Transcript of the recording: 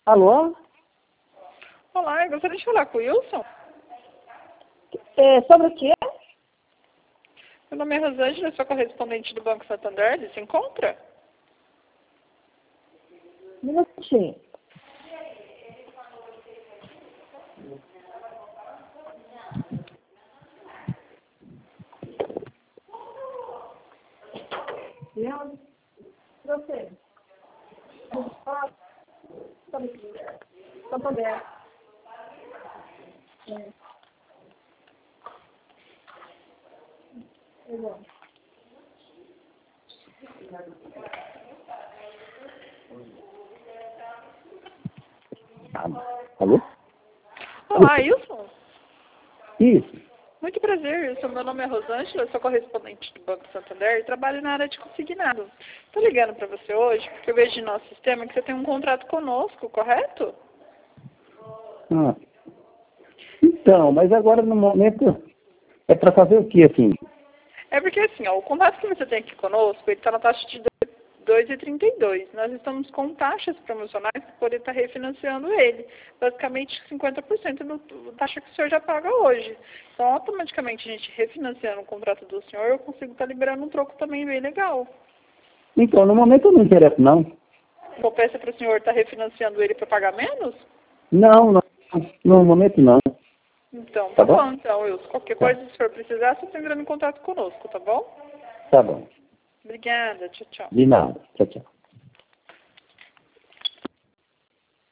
Alô? Olá, eu gostaria de falar com o Wilson. Sobre o quê? Meu nome é Rosângela, sou correspondente do Banco Santander. Ele se encontra? Um minutinho. Você. Santander. Alô? Olá, Wilson. Isso. Muito prazer, Wilson. Meu nome é Rosângela, sou correspondente do Banco Santander e trabalho na área de consignado. Estou ligando para você hoje porque eu vejo no nosso sistema que você tem um contrato conosco, correto? Ah. Então, mas agora no momento é para fazer o que assim? É porque assim, ó, o contrato que você tem aqui conosco, ele está na taxa de 2,32. Nós estamos com taxas promocionais para poder estar refinanciando ele. Basicamente 50% da taxa que o senhor já paga hoje. Então, automaticamente, a gente refinanciando o contrato do senhor, eu consigo estar liberando um troco também bem legal. Então, no momento eu não interesso não. Compensa para o senhor estar refinanciando ele para pagar menos? Não, não. No momento não. Então, Tá tá bom? bom, então, Wilson. Qualquer coisa, se o senhor precisar, você está entrando em contato conosco, tá bom? Tá bom. Obrigada. Tchau, tchau. De nada. Tchau, tchau.